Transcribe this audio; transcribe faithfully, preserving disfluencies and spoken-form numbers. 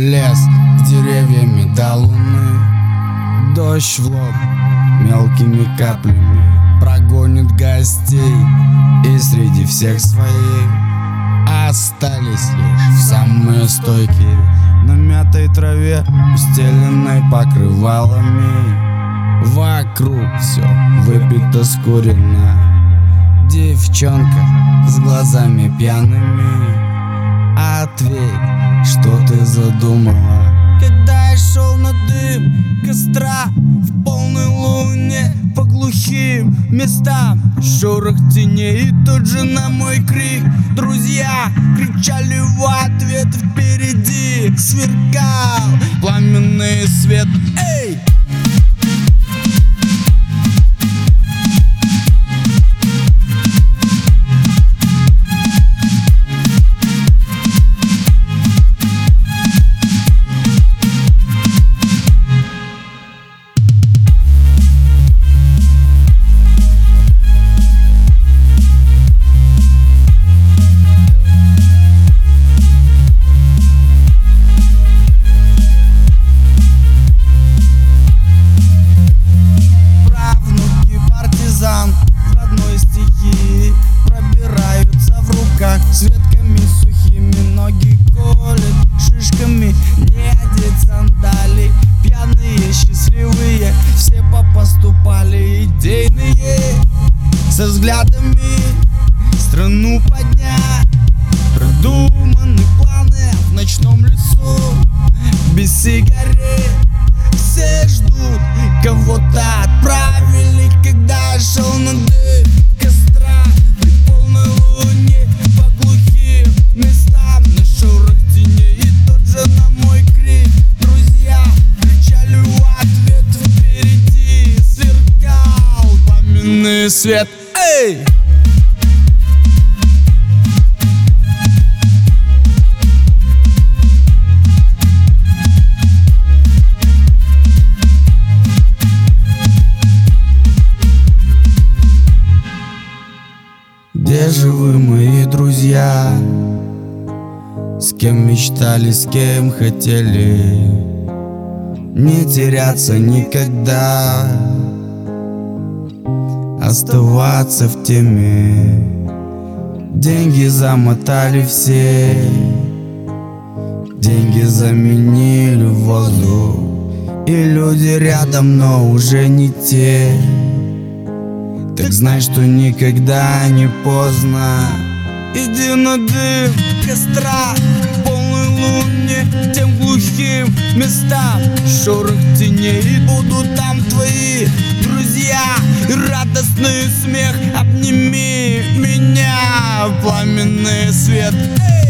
Лес с деревьями до луны, дождь в лоб мелкими каплями прогонит гостей, и среди всех своих остались лишь самые стойкие на мятой траве, устеленной покрывалами. Вокруг все выпито скурено, девчонка с глазами пьяными. Ответь, что ты задумала, когда я шел на дым костра в полной луне по глухим местам, шорох теней, и тут же на мой крик друзья кричали в ответ. Впереди сверкал пламенный свет. Эй! С ветками сухими ноги колет, шишками не одеть сандалий. Пьяные, счастливые, все попоступали идейные, со взглядами страну поднять. Продуманы планы в ночном лесу, без сигарет все ждут, кого-то отправили. Когда я шел на дым костра при полной луне по глухим местам, на шорох теней, и тут же на мой крик друзья кричали в ответ. Впереди сверкал пламенный свет. Эй! Где же вы, мои друзья? С кем мечтали, с кем хотели не теряться никогда, оставаться в теме. Деньги замотали все, деньги заменили воздух, и люди рядом, но уже не те. Так знай, что никогда не поздно. Иди на дым костра в полной луне, тем глухим местам, шорох теней, и будут там твои друзья и радостный смех. Обними меня, пламенный свет. Эй!